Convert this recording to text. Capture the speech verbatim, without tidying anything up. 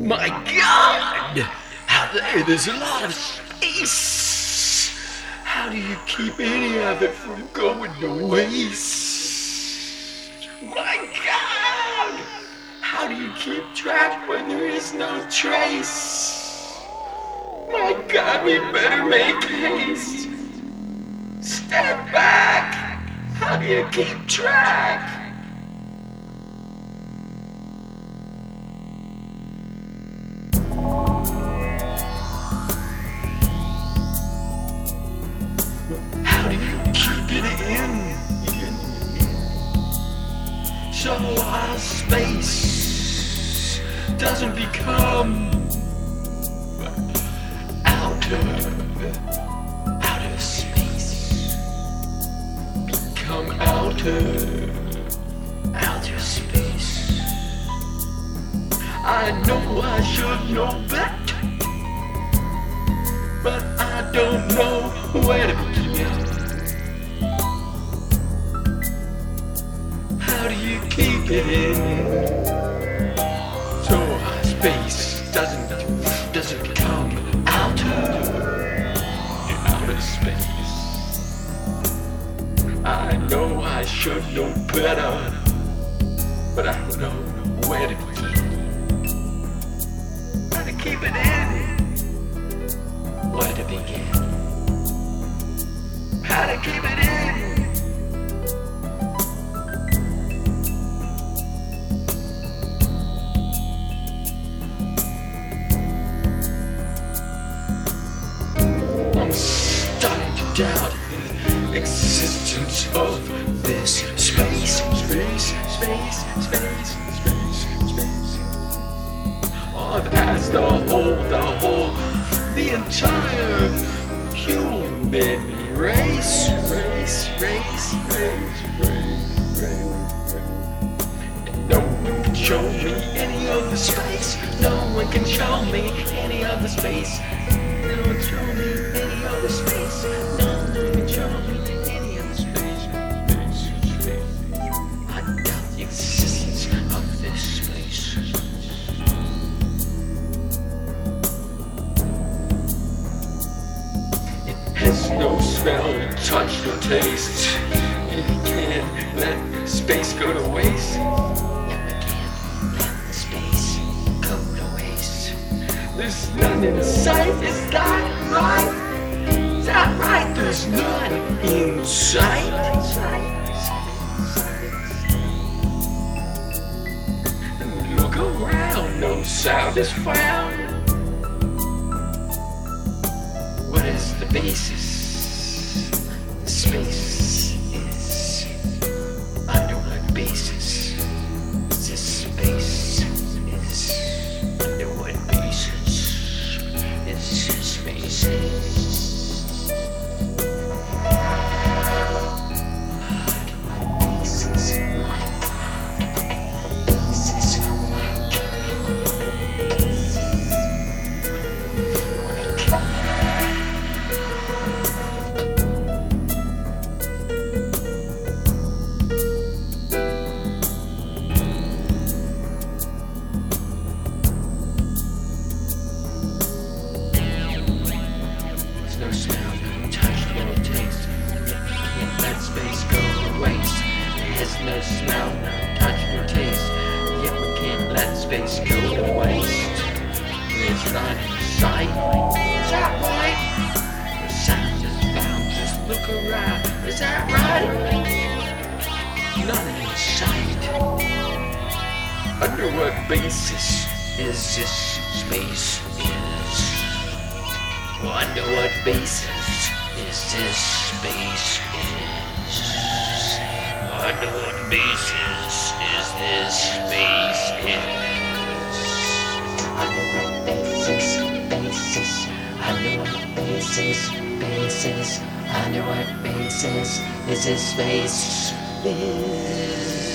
My God! Out there, there's a lot of space. How do you keep any of it from going to waste? My God! How do you keep track when there is no trace? My God, we better make haste. Step back! How do you keep track? How do you keep it in? So our space doesn't become outer, outer space. Become outer, outer space. I know I should know better, but I don't know where to begin. How do you keep it in so our space doesn't doesn't become outer outer space? I know I should know better, but I don't know where to begin. How to keep it in? Where to begin? How to keep it in? I'm starting to doubt the existence of this space, space, space, space, space, space. I've asked the whole, the whole, the entire human race, race, race, race, race, race. And no one can show me any of the space. No one can show me any of the space. No one can show me any of the space. No one can show me any of the space. Space, space. I doubt the existence of this space. It has no smell, touch, or taste. You can't let space go to waste. Yeah, we can't let the space go to waste. There's none in sight, is that right? Is that right? There's none in sight. And look around, no sound is found. What is the basis? The space is under what basis? This space is under what basis? Is this space? No smell, touch, no taste. Can't let space go to waste. It has no smell, no touch, no taste. Yet we can't let space go to waste. It's not in sight. Is that right? The sound is found. Just look around. Is that right? Not in sight. Under what basis is this space? Is Wonder what basis is this space is. Wonder what basis is this space is. Wonder what basis, basis. Wonder what basis, basis. Wonder what basis is this space is.